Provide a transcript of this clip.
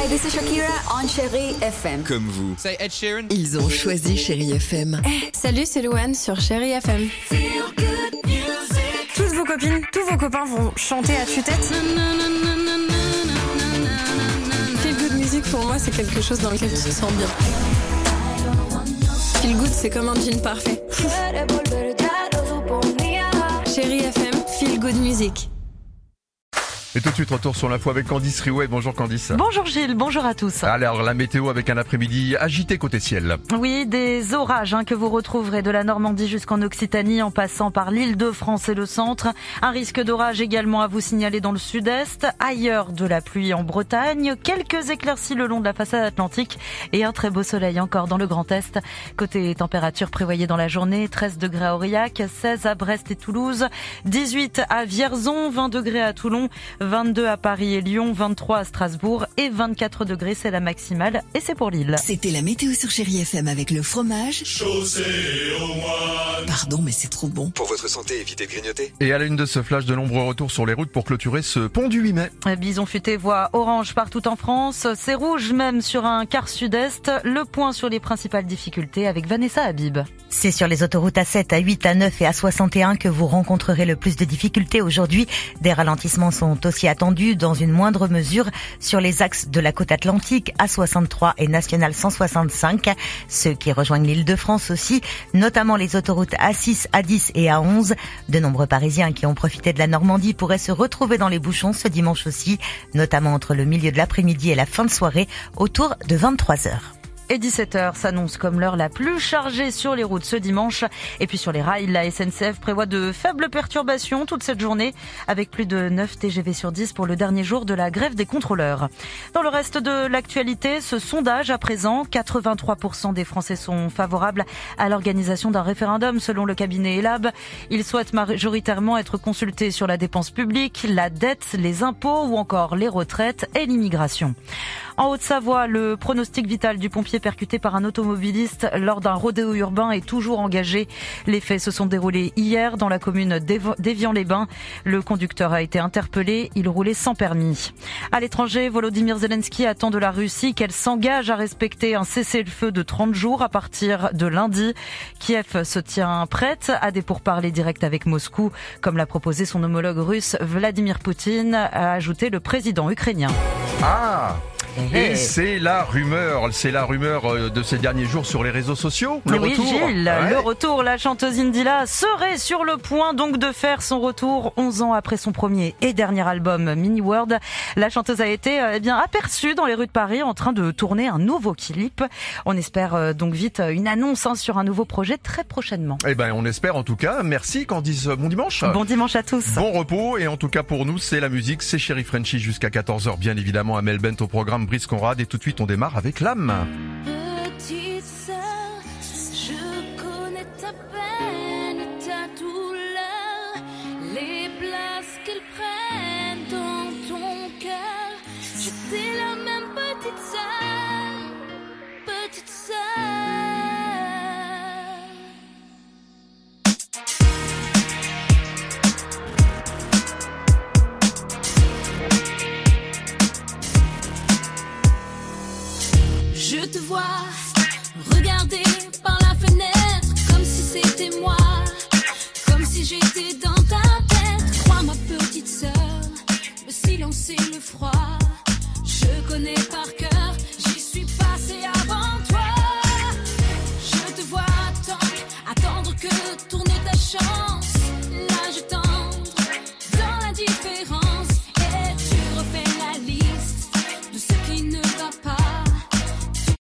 Hi, this is Shakira on Chérie FM. Comme vous. Say Ed Sheeran. Ils ont choisi Chérie FM. Salut, c'est Louane sur Chérie FM. Toutes vos copines, tous vos copains vont chanter à tue-tête. Feel good music pour moi, c'est quelque chose dans lequel tu te sens bien. Feel good, c'est comme un jean parfait. Chérie FM, feel good music. Et tout de suite, retour sur l'info avec Candice Riouet. Bonjour Candice. Bonjour Gilles, bonjour à tous. Alors, la météo avec un après-midi agité côté ciel. Oui, des orages que vous retrouverez de la Normandie jusqu'en Occitanie en passant par l'Île-de-France et le centre. Un risque d'orage également à vous signaler dans le sud-est. Ailleurs, de la pluie en Bretagne. Quelques éclaircies le long de la façade atlantique et un très beau soleil encore dans le Grand Est. Côté température prévoyée dans la journée, 13 degrés à Aurillac, 16 à Brest et Toulouse, 18 à Vierzon, 20 degrés à Toulon, 22 à Paris et Lyon, 23 à Strasbourg et 24 degrés, c'est la maximale et c'est pour Lille. C'était la météo sur Chérie FM avec le fromage. Chaussée au moine. Pardon, mais c'est trop bon. Pour votre santé, évitez de grignoter. Et à la une de ce flash, de nombreux retours sur les routes pour clôturer ce pont du 8 mai. Bison futé voit orange partout en France. C'est rouge même sur un quart sud-est. Le point sur les principales difficultés avec Vanessa Habib. C'est sur les autoroutes A7, A8, A9 et A61 que vous rencontrerez le plus de difficultés aujourd'hui. Des ralentissements sont aussi attendus dans une moindre mesure sur les axes de la côte atlantique, A63 et National 165. Ceux qui rejoignent l'Île-de-France aussi, notamment les autoroutes A6, A10 et A11. De nombreux Parisiens qui ont profité de la Normandie pourraient se retrouver dans les bouchons ce dimanche aussi, notamment entre le milieu de l'après-midi et la fin de soirée, autour de 23h. Et 17h s'annonce comme l'heure la plus chargée sur les routes ce dimanche. Et puis sur les rails, la SNCF prévoit de faibles perturbations toute cette journée, avec plus de 9 TGV sur 10 pour le dernier jour de la grève des contrôleurs. Dans le reste de l'actualité, ce sondage à présent, 83% des Français sont favorables à l'organisation d'un référendum selon le cabinet Elab. Ils souhaitent majoritairement être consultés sur la dépense publique, la dette, les impôts ou encore les retraites et l'immigration. En Haute-Savoie, le pronostic vital du pompier percuté par un automobiliste lors d'un rodéo urbain est toujours engagé. Les faits se sont déroulés hier dans la commune d'Évian-les-Bains. Le conducteur a été interpellé, il roulait sans permis. À l'étranger, Volodymyr Zelensky attend de la Russie qu'elle s'engage à respecter un cessez-le-feu de 30 jours à partir de lundi. Kiev se tient prête à des pourparlers directs avec Moscou, comme l'a proposé son homologue russe Vladimir Poutine, a ajouté le président ukrainien. Ah! Et c'est la rumeur de ces derniers jours sur les réseaux sociaux. Le oui, retour. Gilles, le retour. La chanteuse Indila serait sur le point donc de faire son retour 11 ans après son premier et dernier album Mini World. La chanteuse a été aperçue dans les rues de Paris en train de tourner un nouveau clip. On espère donc vite une annonce sur un nouveau projet très prochainement. Eh ben, on espère en tout cas. Merci Candice. Bon dimanche. Bon dimanche à tous. Bon repos et en tout cas pour nous, c'est la musique, c'est Chérie Frenchy jusqu'à 14h bien évidemment. Amel Bent au programme, Brice Conrad et tout de suite on démarre avec l'âme. Petite sœur, je connais ta peine et ta douleur, les places qu'elles prennent dans ton cœur. J'étais la même petite sœur, petite sœur. Je te vois regarder par la fenêtre comme si c'était moi, comme si j'étais dans ta tête. Crois ma petite sœur, le silence et le froid, je connais par cœur.